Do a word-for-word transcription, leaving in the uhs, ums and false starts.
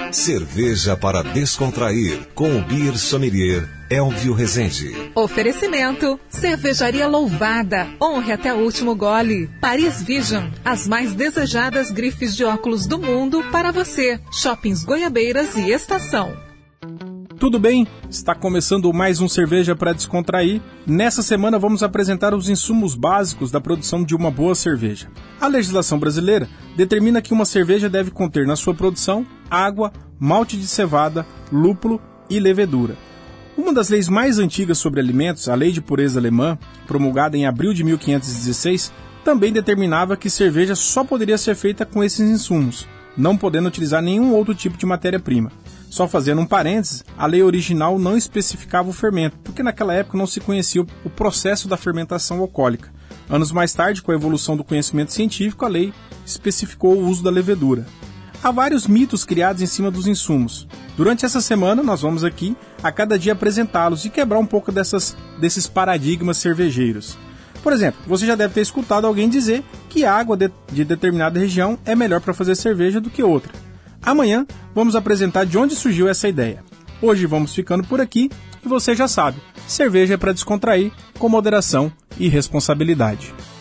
Cerveja para descontrair, com o Beer Sommelier Elvio Rezende. Oferecimento: Cervejaria Louvada. Honre até o último gole. Paris Vision, as mais desejadas grifes de óculos do mundo para você. Shoppings Goiabeiras e Estação. Tudo bem? Está começando mais um Cerveja para Descontrair. Nessa semana vamos apresentar os insumos básicos da produção de uma boa cerveja. A legislação brasileira determina que uma cerveja deve conter na sua produção água, malte de cevada, lúpulo e levedura. Uma das leis mais antigas sobre alimentos, a Lei de Pureza Alemã, promulgada em abril de mil quinhentos e dezesseis, também determinava que cerveja só poderia ser feita com esses insumos, não podendo utilizar nenhum outro tipo de matéria-prima. Só fazendo um parênteses, a lei original não especificava o fermento, porque naquela época não se conhecia o processo da fermentação alcoólica. Anos mais tarde, com a evolução do conhecimento científico, a lei especificou o uso da levedura. Há vários mitos criados em cima dos insumos. Durante essa semana, nós vamos aqui, a cada dia, apresentá-los e quebrar um pouco dessas, desses paradigmas cervejeiros. Por exemplo, você já deve ter escutado alguém dizer que a água de, de determinada região é melhor para fazer cerveja do que outra. Amanhã, vamos apresentar de onde surgiu essa ideia. Hoje vamos ficando por aqui e você já sabe, cerveja é para descontrair, com moderação e responsabilidade.